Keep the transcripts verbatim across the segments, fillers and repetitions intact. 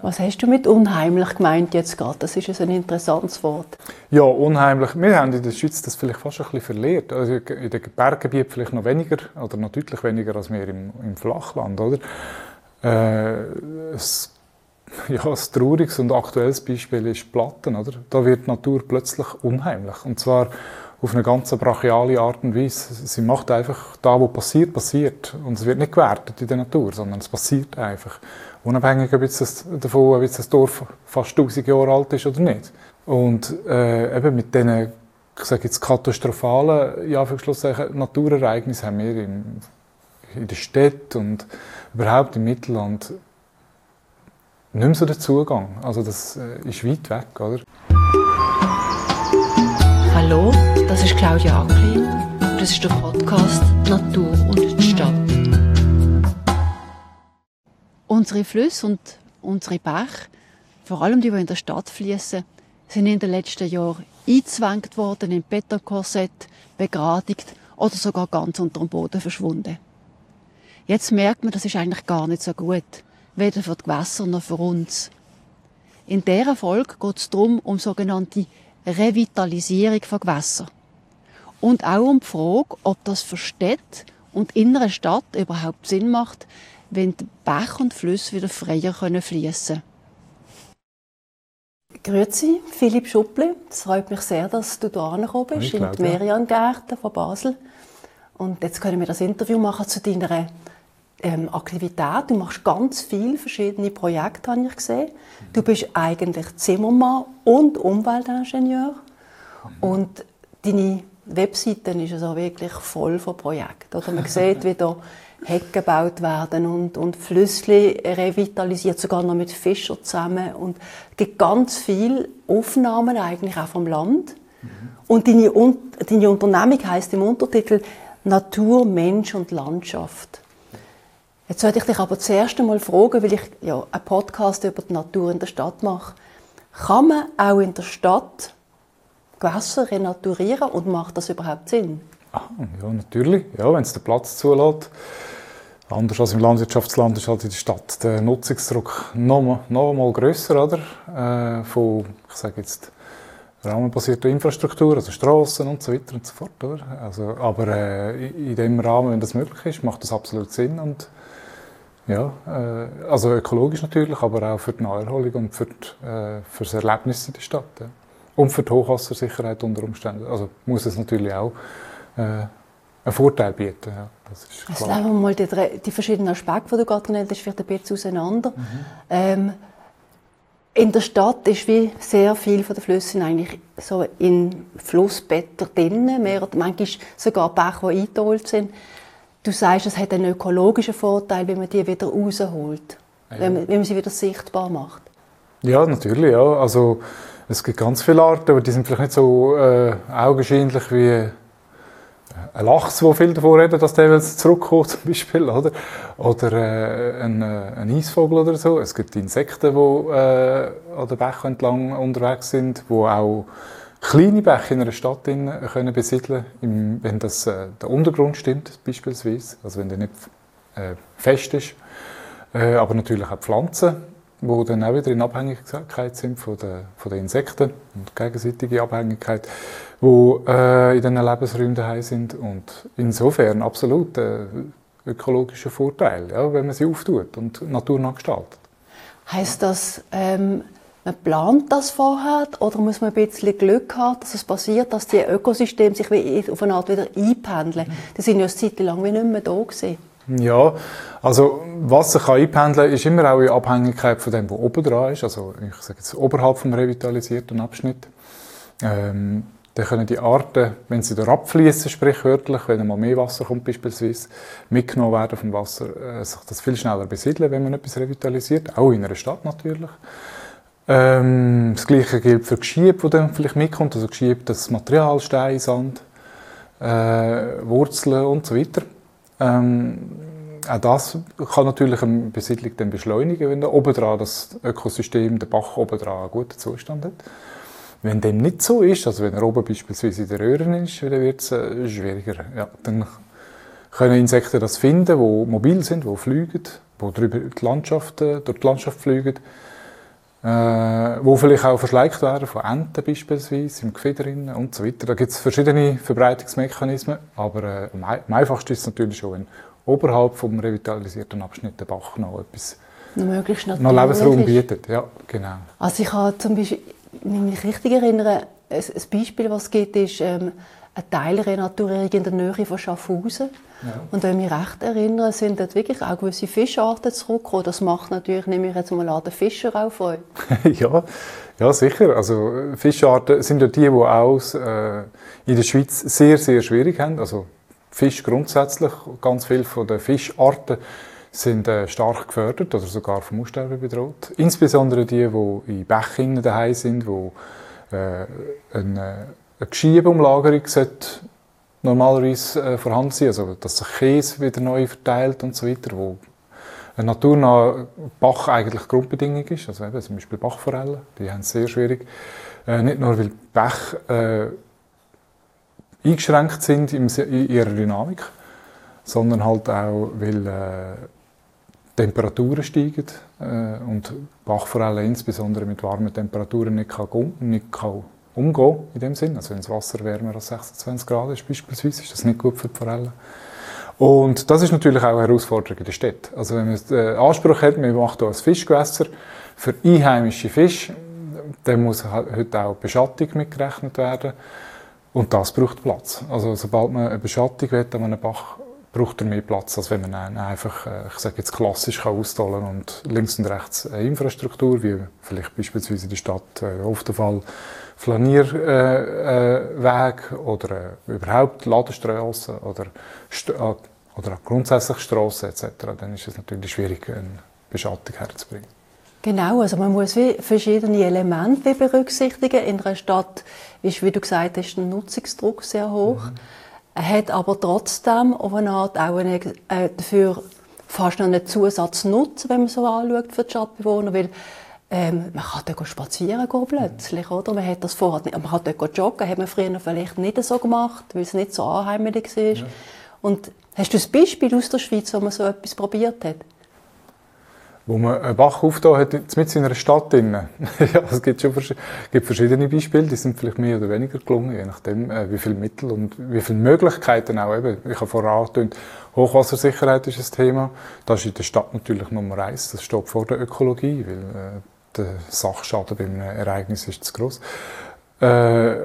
Was hast du mit unheimlich gemeint jetzt gerade? Das ist ein interessantes Wort. Ja, unheimlich. Wir haben in der Schweiz das vielleicht fast ein bisschen verliert. Also in den Berggebieten vielleicht noch weniger oder noch deutlich weniger als wir im, im Flachland, oder? Äh, es, ja, ein trauriges und aktuelles Beispiel ist Platten, oder? Da wird die Natur plötzlich unheimlich. Und zwar auf eine ganz brachiale Art und Weise. Sie macht einfach da, wo passiert, passiert. Und es wird nicht gewertet in der Natur, sondern es passiert einfach. Unabhängig ob jetzt davon, ob jetzt das Dorf fast tausend Jahre alt ist oder nicht. Und äh, eben mit diesen, ich sage jetzt, katastrophalen ja, Naturereignissen haben wir in, in der Stadt und überhaupt im Mittelland nicht mehr so den Zugang. Also das äh, ist weit weg, oder? Hallo, das ist Claudia Acklin und das ist der Podcast «Natur und die Stadt». Unsere Flüsse und unsere Bäche, vor allem die, die in der Stadt fließen, sind in den letzten Jahren eingezwängt worden in Betonkorsett, begradigt oder sogar ganz unter dem Boden verschwunden. Jetzt merkt man, das ist eigentlich gar nicht so gut, weder für die Gewässer noch für uns. In dieser Folge geht es darum, um sogenannte Revitalisierung von Gewässern. Und auch um die Frage, ob das für Städte und in einer Stadt überhaupt Sinn macht, wenn die Bäche und Flüsse wieder freier fließen können. Grüezi, Philipp Schuppli. Es freut mich sehr, dass du hier angekommen bist, in die Merian-Gärten von Basel. Und jetzt können wir das Interview machen zu deiner ähm, Aktivität. Du machst ganz viele verschiedene Projekte, habe ich gesehen. Du bist eigentlich Zimmermann und Umweltingenieur. Mhm. Und deine Webseite ist also wirklich voll von Projekten. Oder man sieht, wie da Hecken gebaut werden und, und Flüsse revitalisiert, sogar noch mit Fischern zusammen. Und es gibt ganz viele Aufnahmen eigentlich auch vom Land. Mhm. Und deine, deine Unternehmung heisst im Untertitel «Natur, Mensch und Landschaft». Jetzt sollte ich dich aber zuerst einmal fragen, weil ich ja einen Podcast über die Natur in der Stadt mache. Kann man auch in der Stadt Gewässer renaturieren und macht das überhaupt Sinn? Ah, ja, natürlich. Ja, wenn es den Platz zulässt. Anders als im Landwirtschaftsland ist halt in der Stadt der Nutzungsdruck noch, noch mal grösser, oder? Äh, von, ich sage jetzt, rahmenbasierter Infrastruktur, also Strassen und so weiter und so fort, oder? Also, aber äh, in dem Rahmen, wenn das möglich ist, macht das absolut Sinn und ja, äh, also ökologisch natürlich, aber auch für die Naherholung und für, die, äh, für das Erlebnis in der Stadt. Ja. Und für die Hochwassersicherheit unter Umständen. Also muss es natürlich auch äh, einen Vorteil bieten. Ja, das ist klar. Also nehmen wir mal die, die verschiedenen Aspekte, die du gerade genannt hast, vielleicht ein bisschen auseinander. Mhm. Ähm, in der Stadt ist wie sehr viel von den Flüssen eigentlich so in Flussbetten drin, mehr oder manchmal sogar Bäche, die eingeholt sind. Du sagst, es hat einen ökologischen Vorteil, wenn man die wieder rausholt, ja. wenn, man, wenn man sie wieder sichtbar macht. Ja, natürlich. Ja. Also, es gibt ganz viele Arten, aber die sind vielleicht nicht so äh, augenscheinlich wie ein Lachs, der viel davon redet, dass der zurückkommt, zum Beispiel, oder? Oder äh, ein, äh, ein Eisvogel oder so. Es gibt Insekten, die äh, an den Bächen entlang unterwegs sind, die auch kleine Bäche in einer Stadt in, können besiedeln können, wenn das, äh, der Untergrund stimmt, beispielsweise. Also wenn der nicht äh, fest ist. Äh, aber natürlich auch Pflanzen, die dann auch wieder in Abhängigkeit sind von den, von den Insekten und gegenseitige Abhängigkeit, die äh, in diesen Lebensräumen daheim sind. Und insofern absolut äh, ökologischer Vorteil, ja, wenn man sie auftut und naturnah gestaltet. Heisst das, ähm, man plant das vorher oder muss man ein bisschen Glück haben, dass es passiert, dass die Ökosysteme sich wie auf eine Art wieder einpendeln? Die sind ja eine Zeit lang wie nicht mehr da gewesen. Ja, also was sich einpendeln kann, ist immer auch in Abhängigkeit von dem, was oben dran ist. Also ich sage jetzt oberhalb vom revitalisierten Abschnitt. Ähm, dann können die Arten, wenn sie da abfließen, sprichwörtlich, wenn mal mehr Wasser kommt beispielsweise, mitgenommen werden vom Wasser, äh, sich das viel schneller besiedeln, wenn man etwas revitalisiert, auch in einer Stadt natürlich. Ähm, das Gleiche gilt für Geschiebe, das dann vielleicht mitkommt, also Geschiebe, das Material, Stein, Sand, äh, Wurzeln und so weiter. Ähm, auch das kann natürlich eine Besiedlung dann beschleunigen, wenn da oben dran das Ökosystem, der Bach oben dran einen guten Zustand hat. Wenn dem nicht so ist, also wenn er oben beispielsweise in den Röhren ist, dann wird es äh, schwieriger. Ja, dann können Insekten das finden, die mobil sind, die fliegen, die drüber die Landschaft, äh, durch die Landschaft fliegen. äh, wo vielleicht auch verschleicht werden von Enten beispielsweise, im Gefieder und so weiter. Da gibt es verschiedene Verbreitungsmechanismen, aber äh, am einfachsten ist es natürlich schon, wenn oberhalb vom revitalisierten Abschnitt der Bach noch etwas noch, möglichst noch Lebensraum bietet. Ja, genau. Also ich habe zum Beispiel, wenn ich mich richtig erinnere, ein Beispiel, was es gibt, ist ähm, eine Teilrenaturierung in der Nähe von Schaffhausen. Ja. Und wenn ich mich recht erinnere, sind dort wirklich auch gewisse Fischarten zurückgekommen. Das macht natürlich, nehme ich jetzt mal an, den Fischer auch von euch. ja, ja, sicher. Also Fischarten sind ja die, die auch äh, in der Schweiz sehr, sehr schwierig haben. Also Fisch grundsätzlich, ganz viele von den Fischarten sind äh, stark gefördert oder sogar vom Aussterben bedroht. Insbesondere die, die in Bächen daheim sind, wo äh, eine, eine Geschiebumlagerung sollte normalerweise äh, vorhanden sein, also dass sich Käse wieder neu verteilt und so weiter, wo ein naturnaher Bach eigentlich Grundbedingung ist, also eben, zum Beispiel Bachforellen, die haben es sehr schwierig. Äh, nicht nur, weil Bäche äh, eingeschränkt sind in ihrer Dynamik, sondern halt auch, weil äh, Temperaturen steigen äh, und Bachforellen insbesondere mit warmen Temperaturen nicht, kann, nicht kann umgehen in dem Sinn. Also wenn das Wasser wärmer als sechsundzwanzig Grad ist beispielsweise, ist das nicht gut für die Forellen. Und das ist natürlich auch eine Herausforderung in der Stadt. Also wenn man den Anspruch hat, man macht hier ein Fischgewässer für einheimische Fische, dann muss heute auch Beschattung mitgerechnet werden. Und das braucht Platz. Also sobald man eine Beschattung will an einem Bach, braucht er mehr Platz, als wenn man ihn einfach, ich sage jetzt klassisch, kann austollen und links und rechts eine Infrastruktur, wie vielleicht beispielsweise in der Stadt äh, oft der Fall Flanierweg äh, äh, oder äh, überhaupt Ladestrassen oder, äh, oder auch grundsätzlich Strassen et cetera. Dann ist es natürlich schwierig, eine Beschattung herzubringen. Genau, also man muss wie verschiedene Elemente berücksichtigen. In einer Stadt ist, wie du gesagt hast, der Nutzungsdruck sehr hoch. Mhm. Er hat aber trotzdem auf eine Art auch eine, äh, dafür fast noch einen Zusatznutzen, wenn man so anschaut, für die Stadtbewohner, weil ähm, man kann dort spazieren gehen plötzlich, oder? Man hat das vorher nicht, man kann dort joggen, hat man früher vielleicht nicht so gemacht, weil es nicht so anheimelig war. Ja. Und hast du ein Beispiel aus der Schweiz, wo man so etwas probiert hat? Wo man einen Bach aufgetan hat, mit in einer Stadt drin. Ja, es gibt schon vers- gibt verschiedene Beispiele, die sind vielleicht mehr oder weniger gelungen, je nachdem, äh, wie viele Mittel und wie viele Möglichkeiten auch eben. Ich habe vorher angetönt, Hochwassersicherheit ist ein Thema. Das ist in der Stadt natürlich Nummer eins. Das steht vor der Ökologie, weil äh, der Sachschaden bei einem Ereignis ist zu gross. Äh,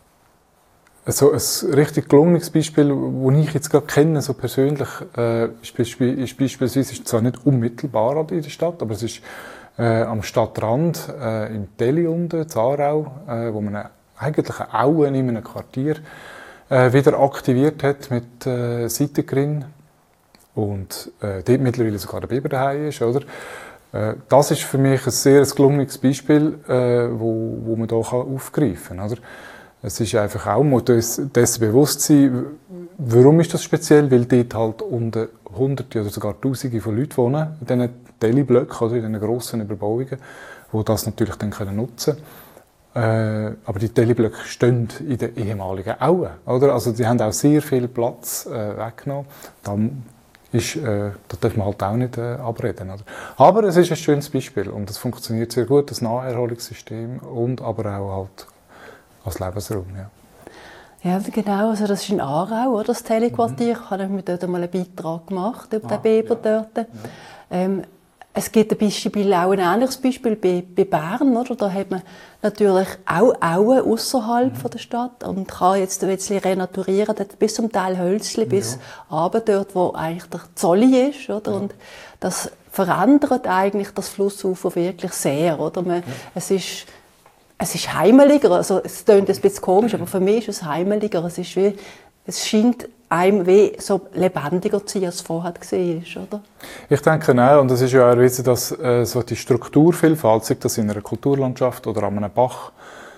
Also ein richtig gelungenes Beispiel, das ich jetzt gerade kenne, so persönlich, äh, ist, beisp- ist beispielsweise, ist zwar nicht unmittelbar in der Stadt, aber es ist äh, am Stadtrand äh, in Teli unten, in Aarau, äh, wo man eine, eigentlich eine Aue in einem Quartier äh, wieder aktiviert hat mit äh, Seitengrind und äh, dort mittlerweile sogar der Biber daheim ist, oder? Äh, das ist für mich ein sehr gelungenes Beispiel, äh, wo, wo man hier aufgreifen kann, oder? Es ist einfach auch mal dessen bewusst sein, warum ist das speziell, weil dort halt unter Hunderte oder sogar Tausende von Leuten wohnen, in diesen Teli-Blöcken, oder in diesen grossen Überbauungen, die das natürlich dann nutzen können. Äh, aber die Teli-Blöcke stehen in den ehemaligen Auen, oder? Also die haben auch sehr viel Platz äh, weggenommen. Da, ist, äh, da darf man halt auch nicht äh, abreden, oder? Aber es ist ein schönes Beispiel und es funktioniert sehr gut, das Naherholungssystem und aber auch halt als Lebensraum, ja. Ja, genau. Also das ist in Aarau, oder, das Teli-Quartier. Mhm. Ich habe mir dort einmal einen Beitrag gemacht über ah, den Biber ja. dort. Ja. Ähm, es gibt ein Beispiel, auch ein ähnliches Beispiel bei, bei Bern, oder? Da hat man natürlich auch Auen außerhalb mhm. der Stadt und kann jetzt ein bisschen renaturieren, bis zum Teil Hölzli, ja. bis runter dort, wo eigentlich der Zolli ist, oder? Ja. Und das verändert eigentlich das Flussufer wirklich sehr, oder? Man, ja. Es ist Es ist heimeliger, also es klingt ein bisschen komisch, aber für mich ist es heimeliger. Es, ist wie, es scheint einem wie so lebendiger zu sein, als es vorher war, oder? Ich denke auch, und es ist ja auch erwiesen, dass äh, so die Strukturvielfalt, sei das in einer Kulturlandschaft oder an einem Bach,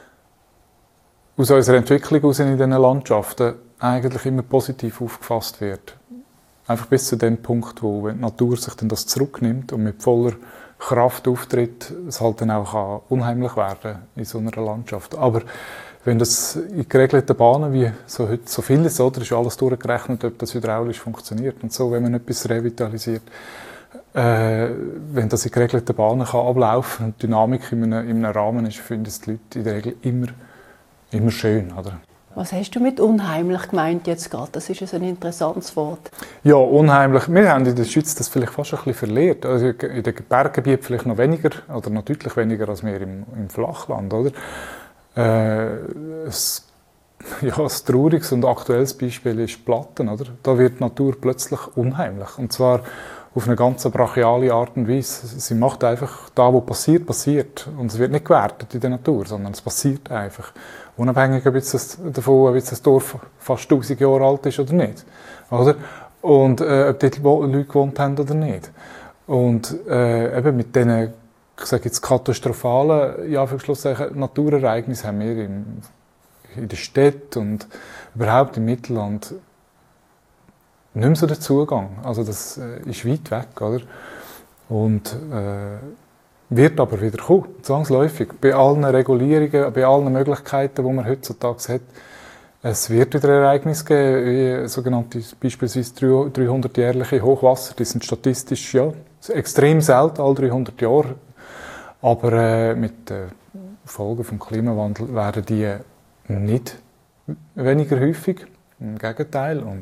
aus unserer Entwicklung aus in diesen Landschaften eigentlich immer positiv aufgefasst wird. Einfach bis zu dem Punkt, wo wenn die Natur sich dann das zurücknimmt und mit voller Kraft auftritt, es halt dann auch kann unheimlich werden in so einer Landschaft. Aber wenn das in geregelten Bahnen, wie so heute so vieles, oder, ist alles durchgerechnet, ob das hydraulisch funktioniert und so, wenn man etwas revitalisiert, äh, wenn das in geregelten Bahnen kann ablaufen und die Dynamik in einem, in einem Rahmen ist, finden es die Leute in der Regel immer, immer schön. Oder? Was hast du mit unheimlich gemeint jetzt gerade? Das ist ein interessantes Wort. Ja, unheimlich. Wir haben in der Schweiz das vielleicht fast ein bisschen verliert. Also in den Berggebieten vielleicht noch weniger oder noch deutlich weniger als wir im, im Flachland. Oder? Äh, es, ja, ein trauriges und aktuelles Beispiel ist Platten. Oder? Da wird die Natur plötzlich unheimlich. Und zwar auf eine ganz brachiale Art und Weise. Sie macht einfach, da wo passiert, passiert. Und es wird nicht gewertet in der Natur, sondern es passiert einfach. Unabhängig ob jetzt das, davon, ob jetzt das Dorf fast tausend Jahre alt ist oder nicht. Oder? Und äh, ob dort Leute gewohnt haben oder nicht. Und äh, eben mit diesen, ich sage jetzt, katastrophalen ja, Naturereignissen haben wir im, in der Stadt und überhaupt im Mittelland nicht mehr so den Zugang. Also das äh, ist weit weg. Oder? Und äh, wird aber wieder kommen, zwangsläufig. Bei allen Regulierungen, bei allen Möglichkeiten, die man heutzutage hat. Es wird wieder Ereignisse geben, wie sogenannte beispielsweise dreihundertjährliche Hochwasser. Die sind statistisch ja, extrem selten, alle dreihundert Jahre. Aber äh, mit den Folgen des Klimawandels werden die nicht weniger häufig. Im Gegenteil. Und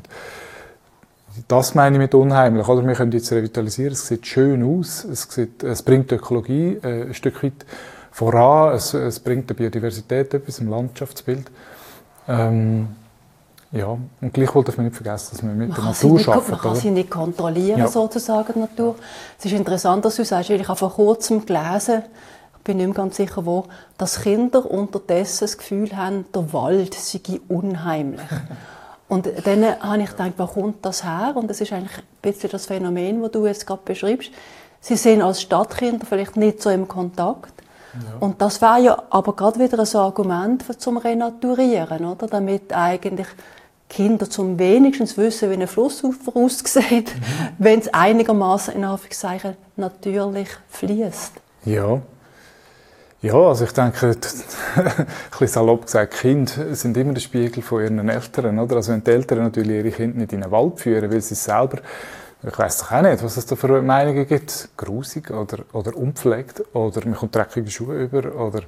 das meine ich mit unheimlich. Oder? Wir können jetzt revitalisieren, es sieht schön aus, es, sieht, es bringt die Ökologie äh, ein Stück weit voran, es, es bringt der Biodiversität etwas im Landschaftsbild. Ähm, ja, und gleichwohl darf man nicht vergessen, dass wir mit man der Natur arbeiten. Man kann oder? sie nicht kontrollieren, ja. sozusagen, die Natur. Es ist interessant, dass du sagst, ich habe vor kurzem gelesen, ich bin nicht mehr ganz sicher wo, dass Kinder unterdessen das Gefühl haben, der Wald sei unheimlich. Und dann habe ich gedacht, wo kommt das her? Und das ist eigentlich ein bisschen das Phänomen, das du jetzt gerade beschreibst. Sie sind als Stadtkinder vielleicht nicht so im Kontakt. Ja. Und das wäre ja aber gerade wieder ein Argument zum Renaturieren, oder? Damit eigentlich Kinder zum wenigstens wissen, wie ein Flussufer aussieht, mhm. wenn es einigermaßen in Anführungszeichen natürlich fließt. Ja. Ja, also ich denke, ein bisschen salopp gesagt, Kinder sind immer der Spiegel von ihren Eltern, oder? Also wenn die Eltern natürlich ihre Kinder nicht in den Wald führen, weil sie es selber, ich weiss doch auch nicht, was es da für Meinungen gibt, grusig oder, oder unpflegt oder man kommt dreckige Schuhe über oder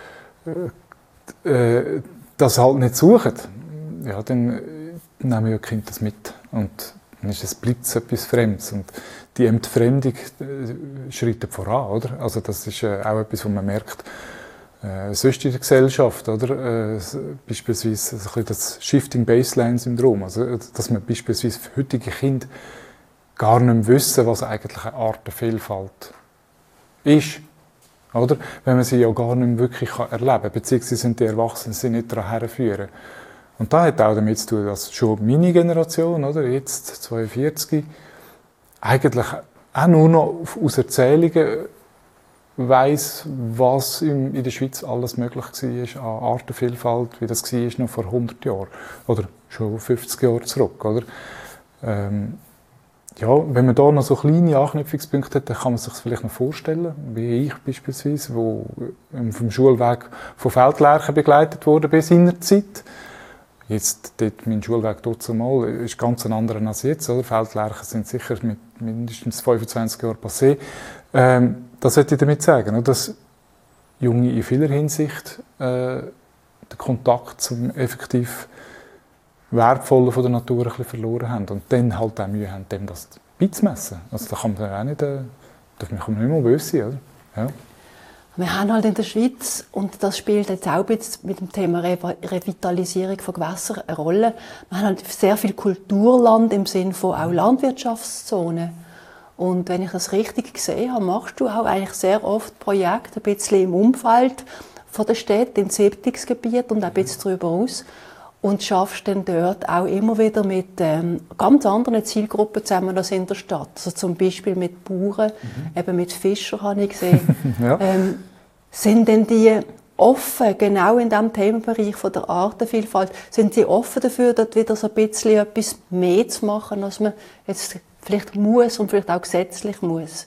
äh, äh, das halt nicht suchen, ja, dann nehmen ja die Kinder das mit und dann ist es, bleibt es etwas Fremdes und die Entfremdung äh, schreitet voran, oder? Also das ist äh, auch etwas, was man merkt, äh, sonst in der Gesellschaft, oder? Äh, beispielsweise ein bisschen das Shifting Baseline-Syndrom, also dass man beispielsweise für heutige Kinder gar nicht mehr wissen, was eigentlich eine Artenvielfalt ist, oder? Wenn man sie ja gar nicht mehr wirklich erleben kann, beziehungsweise die Erwachsenen sie nicht daran herführen. Und das hat auch damit zu tun, dass schon meine Generation, oder, jetzt zweiundvierzig, eigentlich auch nur noch aus Erzählungen weiss, was in der Schweiz alles möglich war an Artenvielfalt, wie das war noch vor hundert Jahren oder schon fünfzig Jahre zurück. Oder? Ähm, ja, wenn man da noch so kleine Anknüpfungspunkte hat, dann kann man sich das vielleicht noch vorstellen, wie ich beispielsweise, wo vom Schulweg von Feldlerchen begleitet wurde bis in der Zeit. Jetzt, dort, mein Schulweg dort mal, ist ganz ein anderer als jetzt. Oder? Feldlerchen sind sicher mit mindestens fünfundzwanzig Jahren passé. Ähm, das wollte ich damit sagen, oder? Dass Junge in vieler Hinsicht äh, den Kontakt zum effektiv Wertvollen von der Natur ein bisschen verloren haben und dann halt auch Mühe haben, dem das beizumessen. Also da kann man auch nicht, äh, darf man nicht mal böse sein, oder? Ja. Wir haben halt in der Schweiz, und das spielt jetzt auch jetzt mit dem Thema Re Revitalisierung von Gewässern eine Rolle, wir haben halt sehr viel Kulturland im Sinne von auch Landwirtschaftszonen. Und wenn ich das richtig gesehen habe, machst du auch eigentlich sehr oft Projekte ein bisschen im Umfeld von der Stadt, in Siedlungsgebieten und auch ein bisschen darüber hinaus. Und schaffst dann dort auch immer wieder mit ähm, ganz anderen Zielgruppen zusammen als in der Stadt. Also zum Beispiel mit Bauern, mhm. eben mit Fischern habe ich gesehen. ja. ähm, sind denn die offen, genau in diesem Themenbereich von der Artenvielfalt, sind sie offen dafür, dort wieder so ein bisschen etwas mehr zu machen, als man jetzt vielleicht muss und vielleicht auch gesetzlich muss?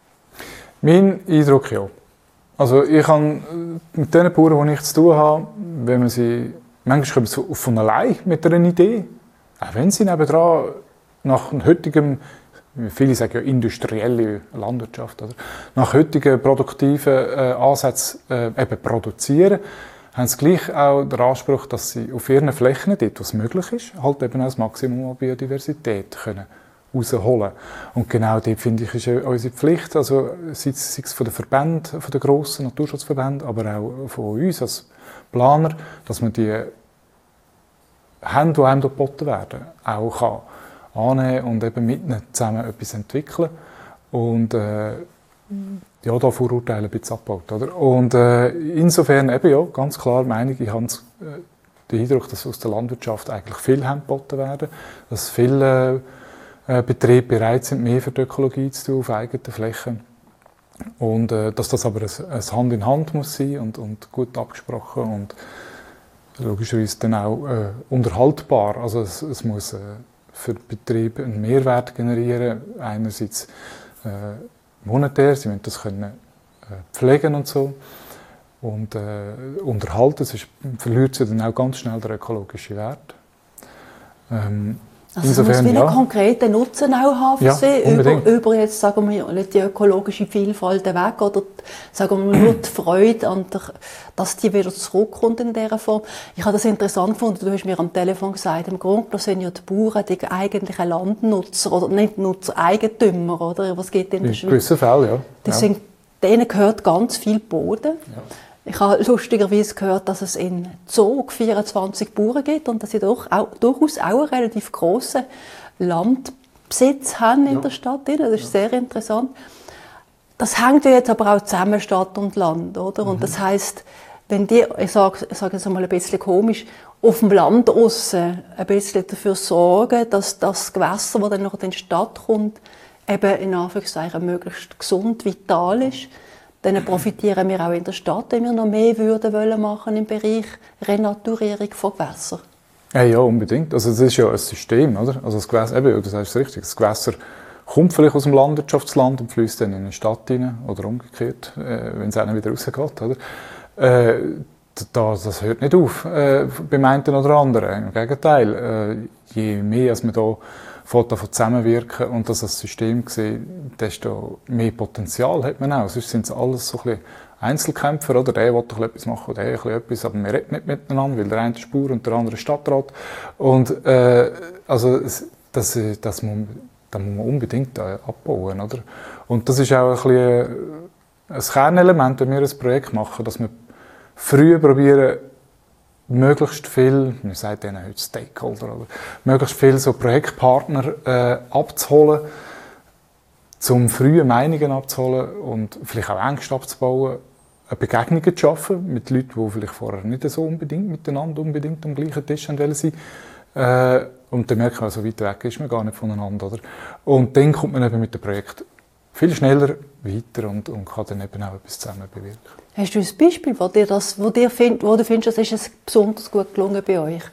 Mein Eindruck ja. Also ich kann mit den Bauern, die ich zu tun habe, wenn man sie manchmal kommen sie von allein mit einer Idee. Auch wenn sie nebendran nach heutigem viele sagen ja industrielle Landwirtschaft, oder? Nach heutigen produktiven äh, Ansätzen äh, eben produzieren, haben sie gleich auch den Anspruch, dass sie auf ihren Flächen, dort wo es möglich ist, halt eben auch das Maximum an Biodiversität können rausholen. Und genau dort, finde ich, ist unsere Pflicht, also sei es von den Verbänden, von den grossen Naturschutzverbänden, aber auch von uns als Planer, dass man die Hände, die einem geboten werden, auch kann annehmen und eben mit ihnen zusammen etwas entwickeln und äh, ja, da Vorurteile ein bisschen abbaut. Oder? Und äh, insofern eben ja, ganz klar Meinung, ich habe äh, den Eindruck, dass aus der Landwirtschaft eigentlich viel geboten werden, dass viele äh, Betriebe bereit sind, mehr für die Ökologie zu tun auf eigenen Flächen und äh, dass das aber ein, ein Hand in Hand muss sein und, und gut abgesprochen und logischerweise dann auch äh, unterhaltbar. Also es, es muss äh, für den Betrieb einen Mehrwert generieren. Einerseits äh, monetär, sie müssen das können, äh, pflegen und so. Und äh, unterhalten, sonst verliert sie dann auch ganz schnell den ökologischen Wert. Ähm, Also insofern, es muss wieder ja. konkreten Nutzen auch haben für ja, sie, über, über jetzt, sagen wir, nicht die ökologische Vielfalt weg oder sagen wir nur die Freude, an der, dass die wieder zurückkommt in dieser Form. Ich habe das interessant gefunden, du hast mir am Telefon gesagt, im Grunde sind ja die Bauern die eigentlichen Landnutzer oder nicht Nutzer, Eigentümer, oder? Was geht in der Schweiz? In gewissen Fällen, ja. Das sind, denen gehört ganz viel Boden. Ja. Ich habe lustigerweise gehört, dass es in Zog vierundzwanzig Bauern gibt und dass sie doch auch, durchaus auch einen relativ grossen Landbesitz haben in ja. der Stadt. Das ist ja. sehr interessant. Das hängt ja jetzt aber auch zusammen, Stadt und Land, oder? Mhm. Und das heisst, wenn die, ich sage ich sage jetzt mal ein bisschen komisch, auf dem Land aussen ein bisschen dafür sorgen, dass das Gewässer, das dann noch in die Stadt kommt, eben in Anführungszeichen möglichst gesund, vital ist, dann profitieren wir auch in der Stadt, wenn wir noch mehr würden wollen machen im Bereich Renaturierung von Gewässern. Ja, ja, unbedingt. Also das ist ja ein System, oder? Also das Gewässer, eben, du sagst es richtig, das Gewässer kommt vielleicht aus dem Landwirtschaftsland und fließt dann in eine Stadt rein oder umgekehrt, äh, wenn es dann wieder rausgeht, oder? Äh, das, das hört nicht auf äh, beim einen oder anderen. Im Gegenteil, äh, je mehr als man da davon zusammenwirken und das als System sehen, desto mehr Potenzial hat man auch. Sonst sind es alles so ein bisschen Einzelkämpfer, oder? Der will doch etwas machen, oder der will etwas, aber wir reden nicht miteinander, weil der eine Spur und der andere Stadtrat. Und äh, also das, das, das, muss, das muss man unbedingt äh, abbauen, oder? Und das ist auch ein bisschen ein Kernelement, wenn wir ein Projekt machen, dass wir früh probieren, möglichst viel, man sagt denen heute Stakeholder, oder möglichst viel so Projektpartner äh, abzuholen, um frühe Meinungen abzuholen und vielleicht auch Ängste abzubauen, eine Begegnung zu schaffen mit Leuten, die vielleicht vorher nicht so unbedingt miteinander unbedingt am gleichen Tisch sind. Äh, und dann merkt man, so weit weg ist man gar nicht voneinander. Oder? Und dann kommt man eben mit dem Projekt viel schneller weiter und, und kann dann eben auch etwas zusammen bewirken. Hast du ein Beispiel, wo, dir das, wo, dir find, wo du findest, das ist besonders gut gelungen bei euch?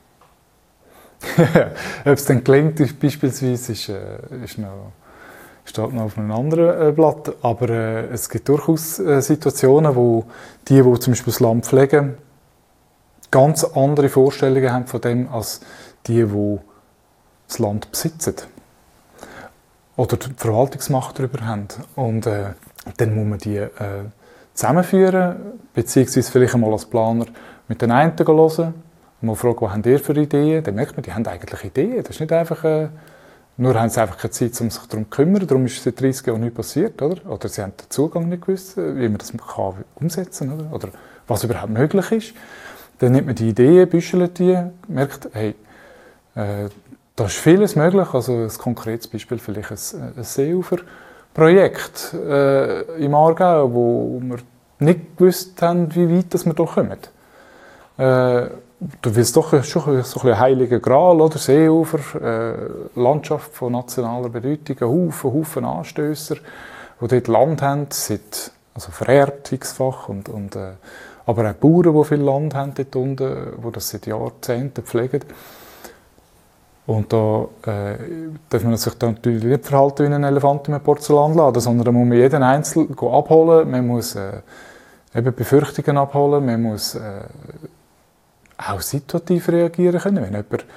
Ob es dann gelingt, ist beispielsweise, ist, äh, ist noch, steht noch auf einem anderen äh, Blatt. Aber äh, es gibt durchaus äh, Situationen, wo die, die zum Beispiel das Land pflegen, ganz andere Vorstellungen haben von dem, als die, die das Land besitzen. Oder die Verwaltungsmacht darüber haben. Und äh, dann muss man die äh, zusammenführen, beziehungsweise vielleicht einmal als Planer mit den einen hören, mal fragen, was habt ihr für Ideen? Dann merkt man, die haben eigentlich Ideen. Das ist nicht einfach, äh, nur haben sie einfach keine Zeit, um sich darum zu kümmern. Darum ist es seit dreißig Jahren nicht passiert. Oder, oder sie haben den Zugang nicht gewusst, wie man das kann umsetzen kann. Oder? oder was überhaupt möglich ist. Dann nimmt man die Ideen, büschelt die, merkt, hey, äh, da ist vieles möglich. Also ein konkretes Beispiel vielleicht ein, ein Seeuferprojekt äh, im Aargau, wo wir nicht gewusst haben, wie weit dass wir da kommen. Äh, du willst doch schon so ein heiliger Gral, oder? Seeufer, äh, Landschaft von nationaler Bedeutung, ein Haufen, Haufen Anstößer, die dort Land haben, seit, also vererbt x-fach, und, und, äh, aber auch Bauern, die viel Land haben dort unten, die das seit Jahrzehnten pflegen. Und da äh, darf man sich dann natürlich nicht verhalten wie ein Elefant in einem Porzellanladen, sondern da muss man jeden Einzelnen abholen, man muss äh, eben Befürchtungen abholen, man muss äh, auch situativ reagieren können. Wenn jemand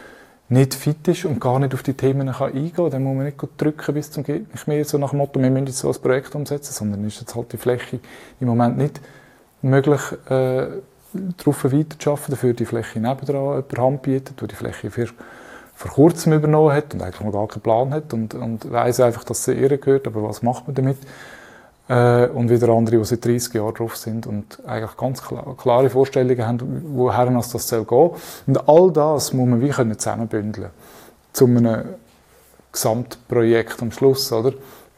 nicht fit ist und gar nicht auf die Themen kann eingehen kann, dann muss man nicht drücken bis zum geht nicht mehr, so nach dem Motto, wir müssen jetzt so ein Projekt umsetzen, sondern ist jetzt halt die Fläche im Moment nicht möglich, äh, darauf weiterzuarbeiten, dafür die Fläche nebendran jemand Hand bietet, die die Fläche für, vor kurzem übernommen hat und eigentlich noch gar keinen Plan hat und, und weiss einfach, dass sie ihr gehört, aber was macht man damit? Äh, und wieder andere, die seit dreißig Jahren drauf sind und eigentlich ganz klar, klare Vorstellungen haben, woher das soll gehen. Und all das muss man wie können zusammenbündeln zu einem Gesamtprojekt am Schluss, oder?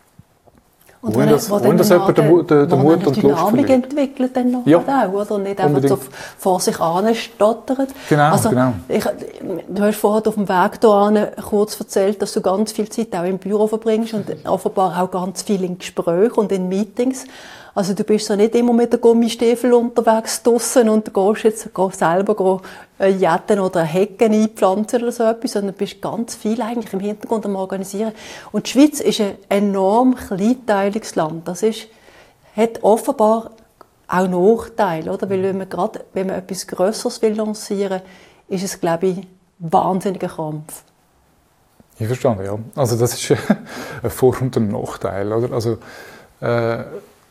Und ohne, das, ohne dass jemand den, den, den Mut und die Lust Dynamik entwickelt dann noch ja, auch, oder? Nicht einfach so vor sich anstottert. Genau, also, genau. Ich, du hast vorhin auf dem Weg hierhin kurz erzählt, dass du ganz viel Zeit auch im Büro verbringst und offenbar auch ganz viel in Gesprächen und in Meetings. Also du bist so nicht immer mit den Gummistiefeln unterwegs draussen und gehst jetzt gehst selber gehst, äh, Jetten oder Hecken einpflanzen oder so etwas, sondern du bist ganz viel eigentlich im Hintergrund am Organisieren. Und die Schweiz ist ein enorm kleinteiliges Land. Das ist, hat offenbar auch Nachteile, oder? Weil wenn man gerade, wenn man etwas Grösseres will lancieren, ist es, glaube ich, ein wahnsinniger Kampf. Ich verstehe, ja. Also das ist ein Vor- und ein Nachteil, oder? Also äh,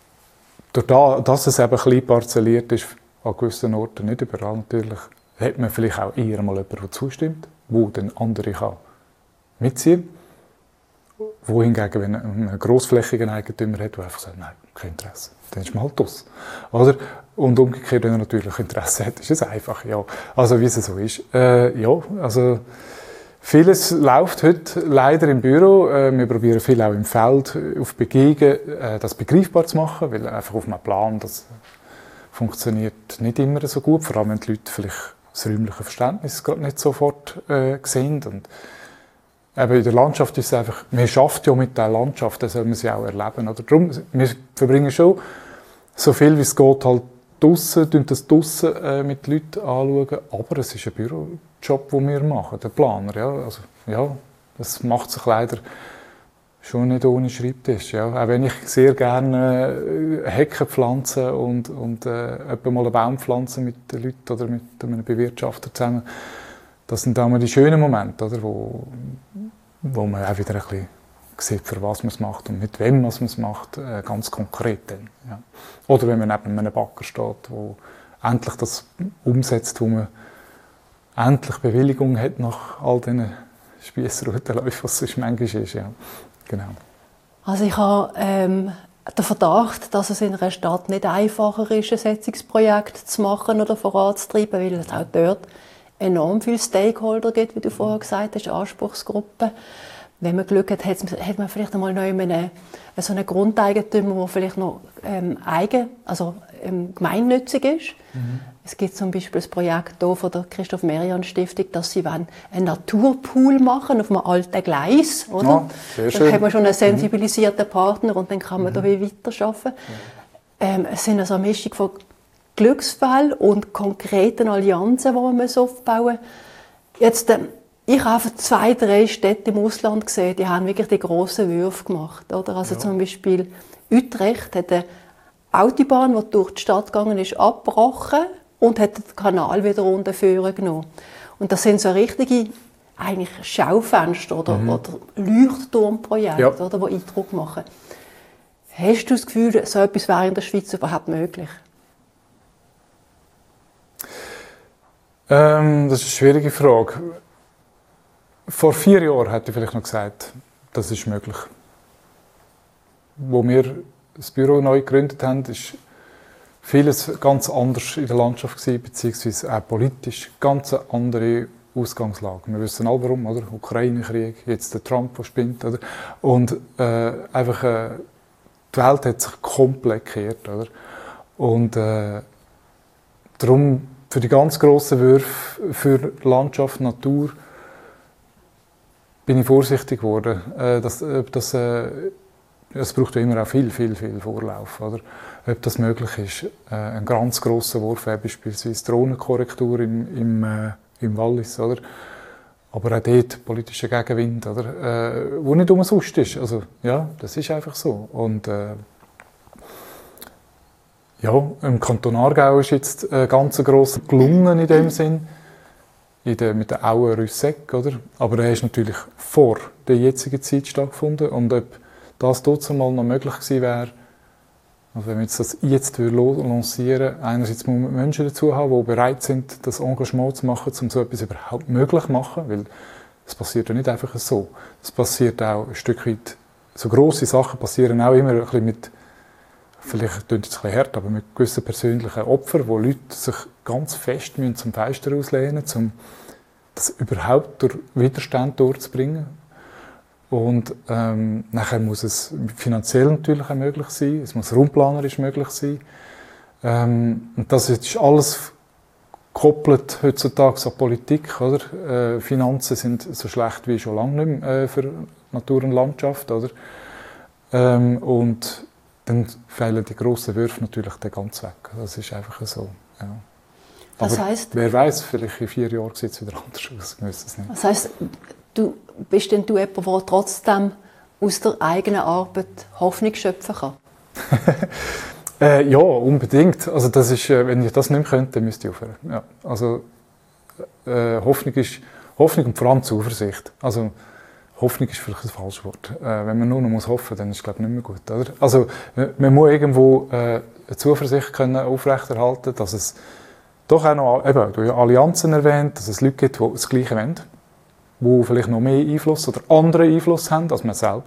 Dadurch, dass es eben klein parzelliert ist, an gewissen Orten, nicht überall natürlich, hat man vielleicht auch eher mal jemanden, der zustimmt, wo dann andere kann mitziehen kann. Wohingegen, wenn man einen grossflächigen Eigentümer hat, der einfach sagt, nein, kein Interesse, dann ist man halt aus. Oder? Und umgekehrt, wenn er natürlich Interesse hat, ist es einfach, ja. Also wie es so ist. Äh, ja, also vieles läuft heute leider im Büro. Wir probieren viel auch im Feld auf Begehungen, das begreifbar zu machen, weil einfach auf einem Plan das funktioniert nicht immer so gut, vor allem wenn die Leute vielleicht das räumliche Verständnis gerade nicht sofort äh, sehen. Und eben in der Landschaft ist es einfach, man schafft ja mit der Landschaft, dann soll man sie auch erleben. Oder darum, wir verbringen schon so viel wie es geht halt draussen, tun das draussen äh, mit den Leuten anschauen, aber es ist ein Bürojob, den wir machen, der Planer, ja, also, ja, das macht sich leider schon nicht ohne Schreibtisch, ja, auch wenn ich sehr gerne äh, Hecken pflanze und, und äh, etwa mal einen Baum pflanze mit den Leuten oder mit einem Bewirtschafter zusammen, das sind auch mal die schönen Momente, oder, wo, wo man auch wieder ein bisschen sieht, für was man es macht und mit wem man es macht, äh, ganz konkret dann. Ja. Oder wenn man neben einem Bagger steht, der endlich das umsetzt, wo man endlich Bewilligung hat nach all diesen Spiessroutenläufen, was es manchmal ist. Ja. Genau. Also ich habe ähm, den Verdacht, dass es in einer Stadt nicht einfacher ist, ein Setzungsprojekt zu machen oder voranzutreiben, weil es auch dort enorm viele Stakeholder gibt, wie du vorher gesagt hast, Anspruchsgruppen. Wenn man Glück hat, hat man vielleicht einmal noch einen, so einen Grundeigentümer, der vielleicht noch ähm, eigen, also ähm, gemeinnützig ist. Mhm. Es gibt zum Beispiel das Projekt hier von der Christoph-Merian-Stiftung, dass sie einen Naturpool machen auf einem alten Gleis. Oder? Ja, sehr schön. Dann hat man schon einen sensibilisierten Partner und dann kann man mhm. da weiterarbeiten. Mhm. Ähm, es sind also eine Mischung von Glücksfällen und konkreten Allianzen, die man aufbauen muss. Jetzt, ähm, ich habe zwei, drei Städte im Ausland gesehen, die haben wirklich die grossen Würfe gemacht. Oder? Also ja. Zum Beispiel Utrecht hat eine Autobahn, die durch die Stadt gegangen ist, abgebrochen und hat den Kanal wieder unten führen genommen. Und das sind so richtige eigentlich Schaufenster oder, mhm. oder Leuchtturmprojekte, ja. oder, die Eindruck machen. Hast du das Gefühl, so etwas wäre in der Schweiz überhaupt möglich? Ähm, das ist eine schwierige Frage. Vor vier Jahren hätte ich vielleicht noch gesagt, das ist möglich. Wo wir das Büro neu gegründet haben, ist vieles ganz anders in der Landschaft gewesen, beziehungsweise auch politisch ganz eine andere Ausgangslage. Wir wissen alle warum, oder? Ukraine-Krieg, jetzt der Trump, der spinnt, oder? Und äh, einfach äh, die Welt hat sich komplett gekehrt, oder? Und äh, darum für die ganz grossen Würfe für Landschaft, Natur bin ich vorsichtig geworden. Äh, das, das, äh, es braucht ja immer auch viel, viel, viel Vorlauf, oder? Ob das möglich ist. Äh, ein ganz grosser Wurf wäre beispielsweise Drohnenkorrektur im, im, äh, im Wallis, oder? Aber auch dort politischer Gegenwind, oder? Äh, wo nicht umsonst ist. Also, ja, das ist einfach so. Und äh, ja, im Kanton Aargau ist jetzt äh, ganz gross gelungen in dem Sinn. in der, mit der Aue Rüsseck, oder? Aber er ist natürlich vor der jetzigen Zeit stattgefunden. Und ob das dort mal noch möglich gewesen wäre, also wenn wir jetzt das jetzt lancieren, einerseits muss man Menschen dazu haben, die bereit sind, das Engagement zu machen, um so etwas überhaupt möglich zu machen, weil es passiert ja nicht einfach so. Es passiert auch ein Stück weit, so grosse Sachen passieren auch immer ein bisschen mit, vielleicht klingt es ein bisschen hart, aber mit gewissen persönlichen Opfern, wo Leute sich ganz fest müssen zum Fenster auslehnen müssen, um das überhaupt durch Widerstand durchzubringen. Und ähm, nachher muss es finanziell natürlich auch möglich sein, es muss raumplanerisch möglich sein. Ähm, und das ist alles gekoppelt heutzutage an Politik. Oder? Äh, Finanzen sind so schlecht wie schon lange nicht mehr äh, für Natur und Landschaft. Oder? Ähm, und dann fallen die grossen Würfe natürlich dann ganz weg. Das ist einfach so. Ja. Das Aber heisst, wer weiß, vielleicht in vier Jahren sieht es wieder anders aus. Wir wissen es nicht. Das heisst, du bist denn du jemand, der trotzdem aus der eigenen Arbeit Hoffnung schöpfen kann? äh, ja, unbedingt. Also das ist, äh, wenn ich das nicht mehr könnte, dann müsste ich aufhören. Ja. Also äh, Hoffnung ist Hoffnung und vor allem Zuversicht. Also Hoffnung ist vielleicht ein falsches Wort. Äh, wenn man nur noch muss hoffen, dann ist es glaube ich nicht mehr gut. Oder? Also man muss irgendwo äh, eine Zuversicht können aufrechterhalten, dass es doch auch noch, eben, du hast Allianzen erwähnt, dass es Leute gibt, die das Gleiche wollen, die vielleicht noch mehr Einfluss oder anderen Einfluss haben als man selber,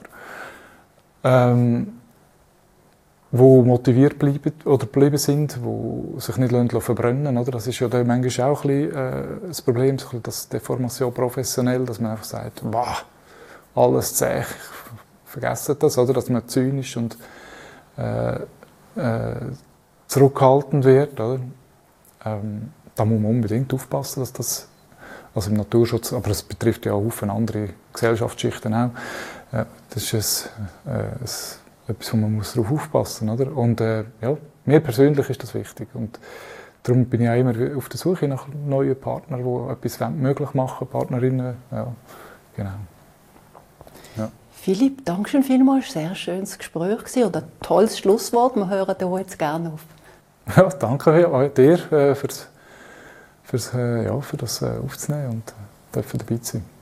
ähm, die motiviert bleiben oder bleiben sind, die sich nicht verbrennen lassen. Das ist ja dann manchmal auch ein bisschen, äh, das Problem, das Deformation professionell, dass man einfach sagt, wow, alles zäh, vergessen das, oder? Dass man zynisch und äh, äh, zurückhaltend wird. Oder? Ähm, da muss man unbedingt aufpassen, dass das, also im Naturschutz, aber es betrifft ja auch viele andere Gesellschaftsschichten auch, äh, das ist ein, äh, ein, etwas, wo man muss darauf aufpassen muss. Oder? Und äh, ja, mir persönlich ist das wichtig. Und darum bin ich auch immer auf der Suche nach neuen Partnern, die etwas möglich machen, Partnerinnen. Ja, genau. Ja. Philipp, danke schön vielmals. Sehr schönes Gespräch und ein tolles Schlusswort. Wir hören hier jetzt gerne auf. Ja, danke dir äh, fürs, fürs, äh, ja, für das äh, aufzunehmen und äh, dabei zu sein.